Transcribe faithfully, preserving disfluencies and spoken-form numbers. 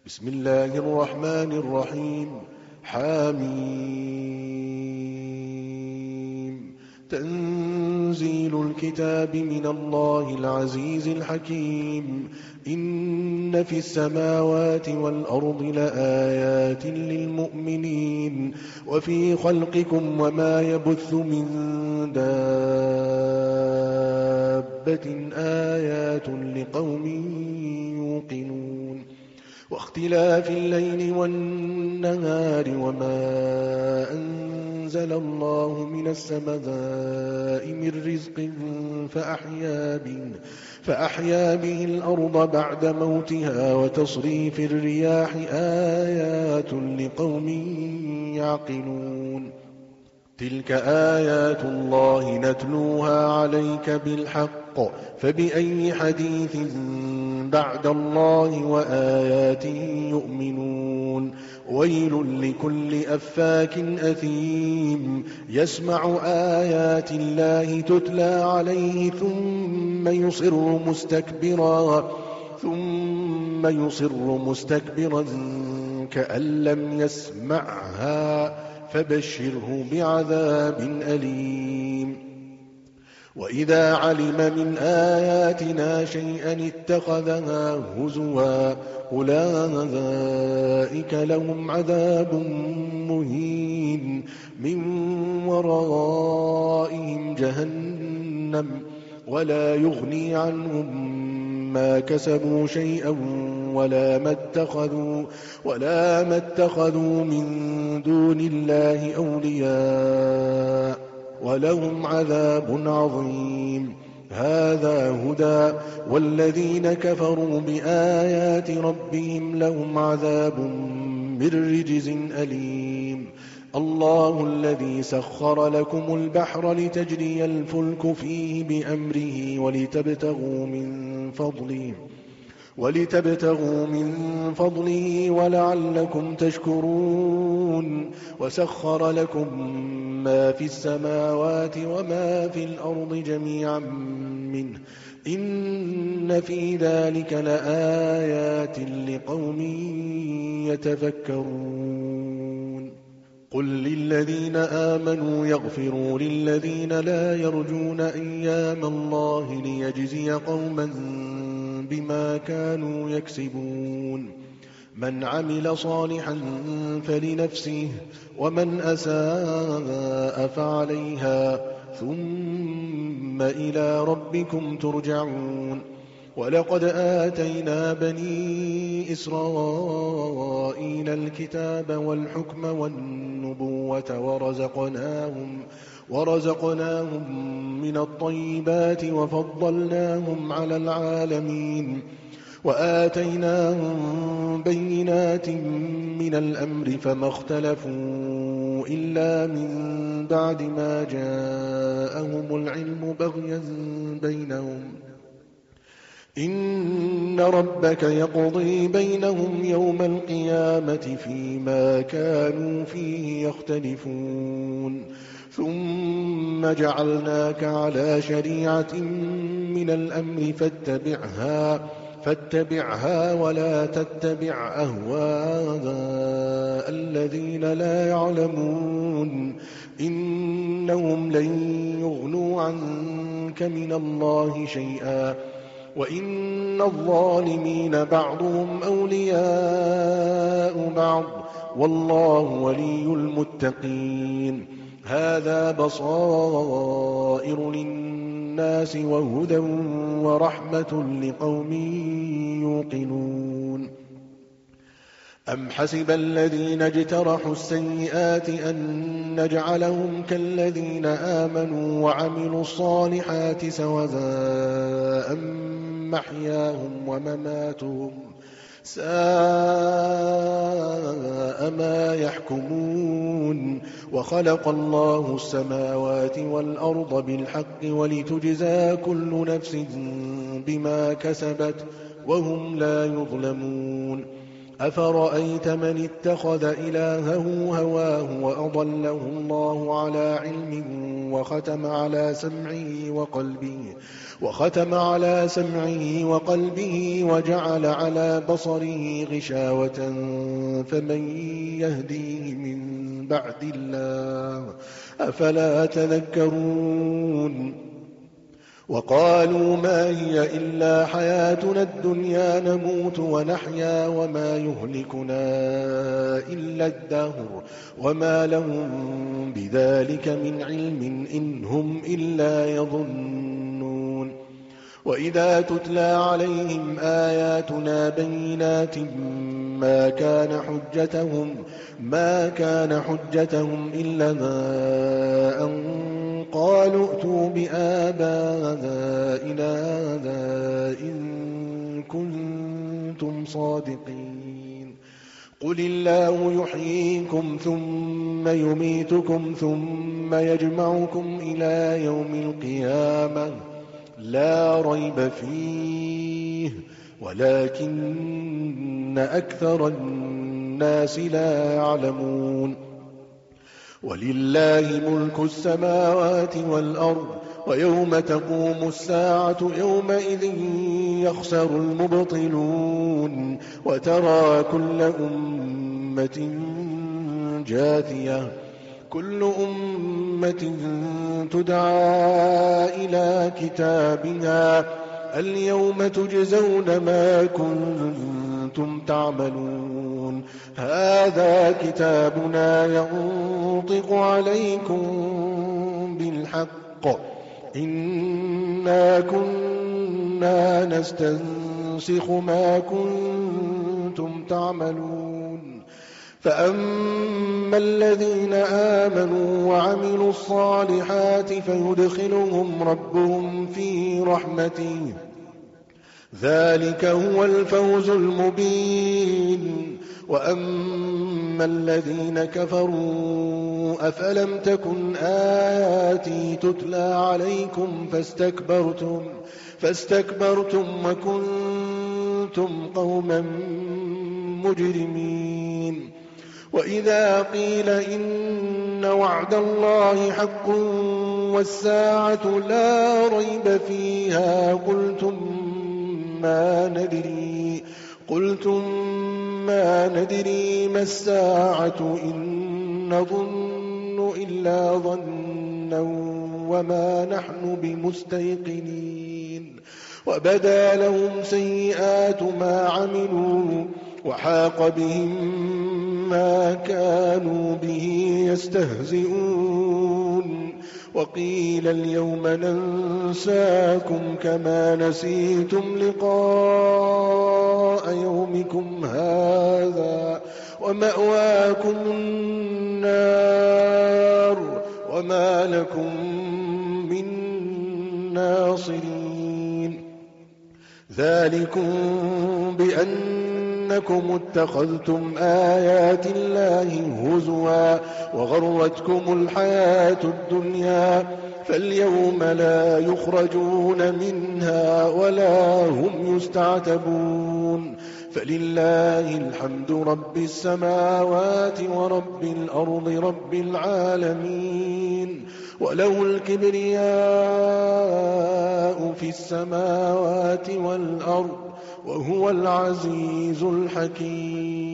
بسم الله الرحمن الرحيم. حميم. تنزيل الكتاب من الله العزيز الحكيم. إن في السماوات والأرض لآيات للمؤمنين وفي خلقكم وما يبث من دابة آيات لقوم يوقنون. واختلاف الليل والنهار وما أنزل الله من السماء من رزق فأحيا به, فأحيا به الأرض بعد موتها وتصريف الرياح آيات لقوم يعقلون. تلك آيات الله نتلوها عليك بالحق فبأي حديث بعد الله وآياته يؤمنون. ويل لكل أفاك أثيم يسمع آيات الله تتلى عليه ثم يصر مستكبرا ثم يصر مستكبرا كأن لم يسمعها فبشره بعذاب أليم. وإذا علم من آياتنا شيئا اتخذها هزوا أولئك لهم عذاب مهين من ورائهم جهنم ولا يغني عنهم ما كسبوا شيئا ولا ما اتخذوا, ولا ما اتخذوا من دون الله أولياء ولهم عذاب عظيم. هذا هدى والذين كفروا بآيات ربهم لهم عذاب من رجز أليم. الله الذي سخر لكم البحر لتجري الفلك فيه بأمره ولتبتغوا من فضله ولتبتغوا من فضله ولعلكم تشكرون. وسخر لكم ما في السماوات وما في الأرض جميعا منه إن في ذلك لآيات لقوم يتفكرون. قل للذين آمنوا يغفروا للذين لا يرجون أيام الله ليجزي قوما بما كانوا يكسبون. من عمل صالحا فلنفسه ومن أساء فعليها ثم إلى ربكم ترجعون. ولقد آتينا بني إسرائيل الكتاب والحكم والنبوة ورزقناهم, ورزقناهم من الطيبات وفضلناهم على العالمين. وآتيناهم بينات من الأمر فما اختلفوا إلا من بعد ما جاءهم العلم بغيا بينهم. إن ربك يقضي بينهم يوم القيامة فيما كانوا فيه يختلفون. ثم جعلناك على شريعة من الأمر فاتبعها فاتبعها ولا تتبع أهواء الذين لا يعلمون إنهم لن يغنوا عنك من الله شيئا وإن الظالمين بعضهم أولياء بعض والله ولي المتقين. هذا بصائر للناس وهدى ورحمة لقوم يوقنون. أم حسب الذين اجترحوا السيئات أن نجعلهم كالذين آمنوا وعملوا الصالحات سواء محياهم ومماتهم ساء ما يحكمون. وخلق الله السماوات والأرض بالحق ولتجزى كل نفس بما كسبت وهم لا يظلمون. أفرأيت من اتخذ إلهه هواه وأضله الله على علم وختم على سمعه وقلبه وختم على سمعه وقلبه وجعل على بصره غشاوة فمن يهديه من بعد الله أفلا تذكرون وقالوا ما هي إلا حياتنا الدنيا نموت ونحيا وما يهلكنا إلا الدهر وما لهم بذلك من علم إن هم إلا يظنون وإذا تتلى عليهم آياتنا بينات ما كان حجتهم ما كان حجتهم إلا أن قالوا ائتوا بآبائنا إن كنتم صادقين قل الله يحييكم ثم يميتكم ثم يجمعكم إلى يوم القيامة لا ريب فيه ولكن أكثر الناس لا يعلمون ولله ملك السماوات والأرض ويوم تقوم الساعة يومئذ يخسر المبطلون وترى كل أمة جاثية كل أمة تدعى إلى كتابها اليوم تجزون ما كنتم تعملون هذا كتابنا ينطق عليكم بالحق إنا كنا نستنسخ ما كنتم تعملون فأما الذين آمنوا وعملوا الصالحات فيدخلهم ربهم في رحمته ذلك هو الفوز المبين وأما الذين كفروا أفلم تكن آياتي تتلى عليكم فاستكبرتم فاستكبرتم وكنتم قوما مجرمين وإذا قيل إن وعد الله حق والساعة لا ريب فيها قلتم ما ندري قلتم ما ندري ما الساعة إن نظن إلا ظنا وما نحن بمستيقنين وبدا لهم سيئات ما عملوا وحاق بهم ما كانوا به يستهزئون وقيل اليوم ننساكم كما نسيتم لقاء يومكم هذا ومأواكم النار وما لكم من ناصرين ذلكم بأنكم اتخذتم آيات الله هزوا وغرتكم الحياة الدنيا فاليوم لا يخرجون منها ولا هم يستعتبون فلله الحمد رب السماوات ورب الأرض رب العالمين وله الكبرياء في السماوات والأرض وهو العزيز الحكيم